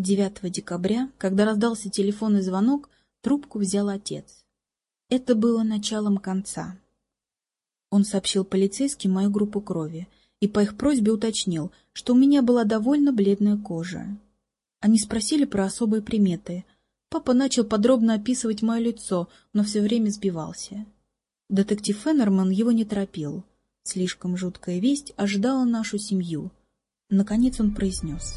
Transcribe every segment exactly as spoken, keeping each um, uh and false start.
девятого декабря, когда раздался телефонный звонок, трубку взял отец. Это было началом конца. Он сообщил полицейским мою группу крови и по их просьбе уточнил, что у меня была довольно бледная кожа. Они спросили про особые приметы. Папа начал подробно описывать мое лицо, но все время сбивался. Детектив Феннерман его не торопил. Слишком жуткая весть ожидала нашу семью. Наконец он произнес: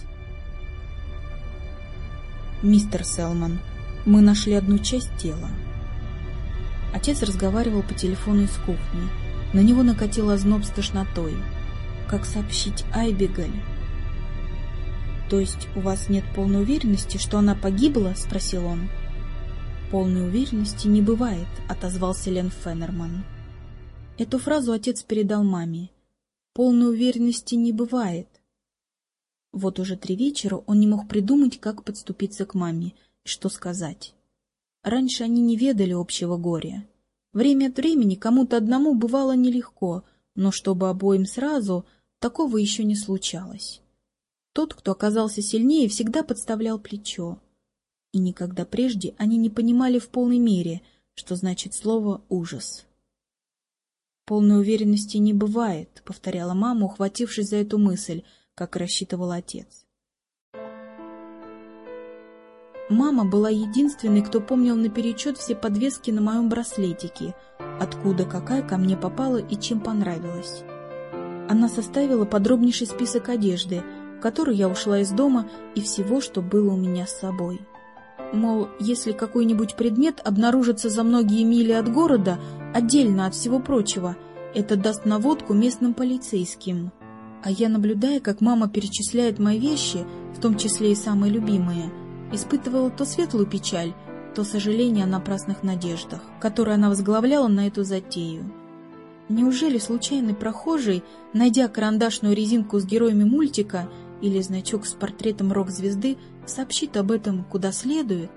«Мистер Селман, мы нашли одну часть тела». Отец разговаривал по телефону из кухни. На него накатил озноб с тошнотой. Как сообщить Айбигель? «То есть у вас нет полной уверенности, что она погибла?» — спросил он. «Полной уверенности не бывает», — отозвался Лен Феннерман. Эту фразу отец передал маме. «Полной уверенности не бывает». Вот уже три вечера он не мог придумать, как подступиться к маме и что сказать. Раньше они не ведали общего горя. Время от времени кому-то одному бывало нелегко, но чтобы обоим сразу, такого еще не случалось. Тот, кто оказался сильнее, всегда подставлял плечо. И никогда прежде они не понимали в полной мере, что значит слово «ужас». «Полной уверенности не бывает», — повторяла мама, ухватившись за эту мысль, как рассчитывал отец. Мама была единственной, кто помнил наперечет все подвески на моем браслетике, откуда какая ко мне попала и чем понравилась. Она составила подробнейший список одежды, в которой я ушла из дома, и всего, что было у меня с собой. Мол, если какой-нибудь предмет обнаружится за многие мили от города, отдельно от всего прочего, это даст наводку местным полицейским. А я, наблюдая, как мама перечисляет мои вещи, в том числе и самые любимые, испытывала то светлую печаль, то сожаление о напрасных надеждах, которые она возглавляла на эту затею. Неужели случайный прохожий, найдя карандашную резинку с героями мультика или значок с портретом рок-звезды, сообщит об этом куда следует?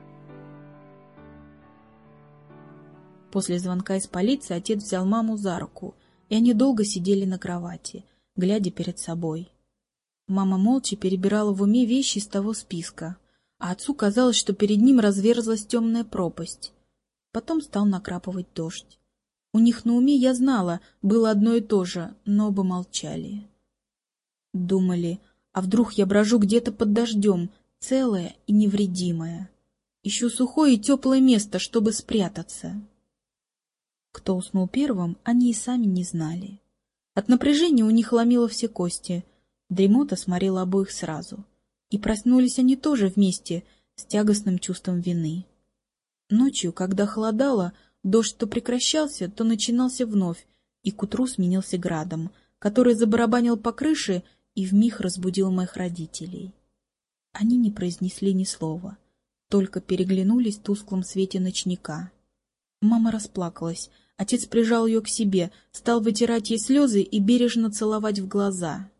После звонка из полиции отец взял маму за руку, и они долго сидели на кровати, глядя перед собой. Мама молча перебирала в уме вещи из того списка, а отцу казалось, что перед ним разверзлась темная пропасть. Потом стал накрапывать дождь. У них на уме, я знала, было одно и то же, но оба молчали. Думали, а вдруг я брожу где-то под дождем, целая и невредимая. Ищу сухое и теплое место, чтобы спрятаться. Кто уснул первым, они и сами не знали. От напряжения у них ломило все кости, дремота сморила обоих сразу. И проснулись они тоже вместе, с тягостным чувством вины. Ночью, когда холодало, дождь то прекращался, то начинался вновь, и к утру сменился градом, который забарабанил по крыше и вмиг разбудил моих родителей. Они не произнесли ни слова, только переглянулись в тусклом свете ночника. Мама расплакалась, отец прижал ее к себе, стал вытирать ей слезы и бережно целовать в глаза.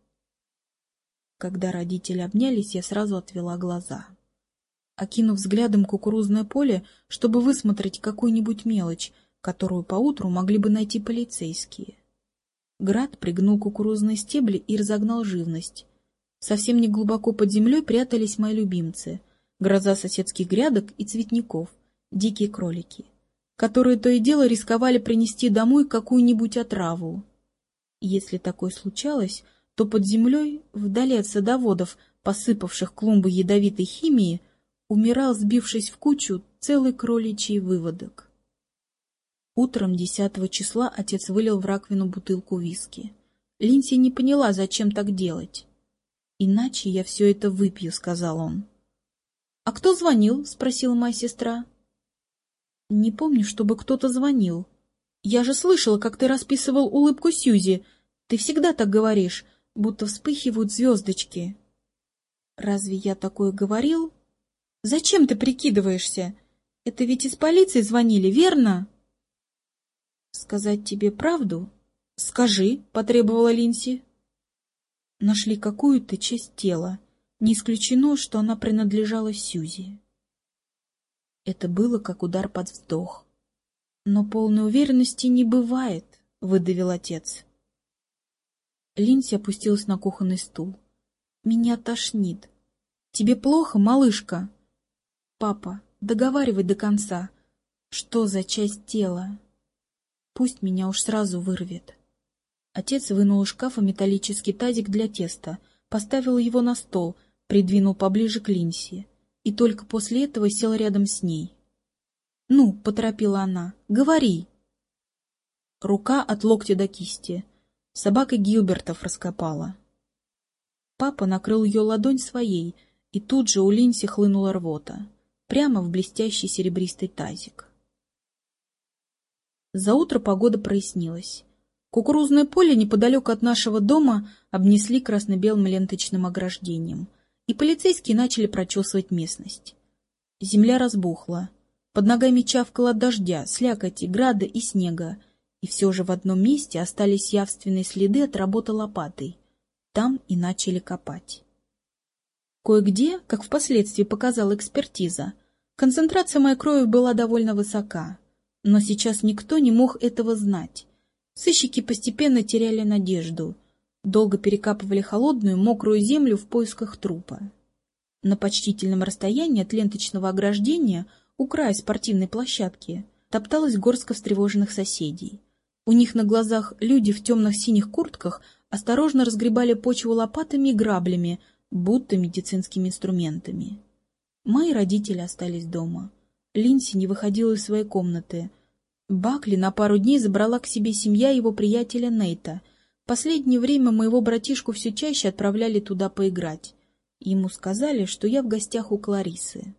Когда родители обнялись, я сразу отвела глаза. Окинув взглядом кукурузное поле, чтобы высмотреть какую-нибудь мелочь, которую поутру могли бы найти полицейские. Град пригнул кукурузные стебли и разогнал живность. Совсем не глубоко под землей прятались мои любимцы, гроза соседских грядок и цветников, дикие кролики, которые то и дело рисковали принести домой какую-нибудь отраву. Если такое случалось, то под землей, вдали от садоводов, посыпавших клумбы ядовитой химии, умирал, сбившись в кучу, целый кроличий выводок. Утром десятого числа отец вылил в раковину бутылку виски. Линдси не поняла, зачем так делать. «Иначе я все это выпью», — сказал он. «А кто звонил?» — спросила моя сестра. «Не помню, чтобы кто-то звонил. Я же слышала, как ты расписывал улыбку Сьюзи. Ты всегда так говоришь, будто вспыхивают звездочки». «Разве я такое говорил?» «Зачем ты прикидываешься? Это ведь из полиции звонили, верно?» «Сказать тебе правду?» «Скажи», — потребовала Линдси. Нашли какую-то часть тела. Не исключено, что она принадлежала Сьюзи. Это было как удар под вздох. «Но полной уверенности не бывает», — выдавил отец. Линдси опустилась на кухонный стул. «Меня тошнит. Тебе плохо, малышка? Папа, договаривай до конца. Что за часть тела? Пусть меня уж сразу вырвет. Отец вынул из шкафа металлический тазик для теста, поставил его на стол, придвинул поближе к Линси и только после этого сел рядом с ней. — Ну, — поторопила она, — говори. Рука от локтя до кисти. Собака Гилбертов раскопала. Папа накрыл ее ладонь своей, и тут же у Линси хлынула рвота, прямо в блестящий серебристый тазик. Заутро погода прояснилась. Кукурузное поле неподалеку от нашего дома обнесли красно-белым ленточным ограждением, и полицейские начали прочесывать местность. Земля разбухла, под ногами чавкало от дождя, слякоти, града и снега, и все же в одном месте остались явственные следы от работы лопатой. Там и начали копать. Кое-где, как впоследствии показала экспертиза, концентрация моей крови была довольно высока, но сейчас никто не мог этого знать. Сыщики постепенно теряли надежду, долго перекапывали холодную, мокрую землю в поисках трупа. На почтительном расстоянии от ленточного ограждения, у края спортивной площадки, топталась горстка встревоженных соседей. У них на глазах люди в темных синих куртках осторожно разгребали почву лопатами и граблями, будто медицинскими инструментами. Мои родители остались дома. Линси не выходила из своей комнаты. Бакли на пару дней забрала к себе семья его приятеля Нейта. В последнее время моего братишку все чаще отправляли туда поиграть. Ему сказали, что я в гостях у Кларисы.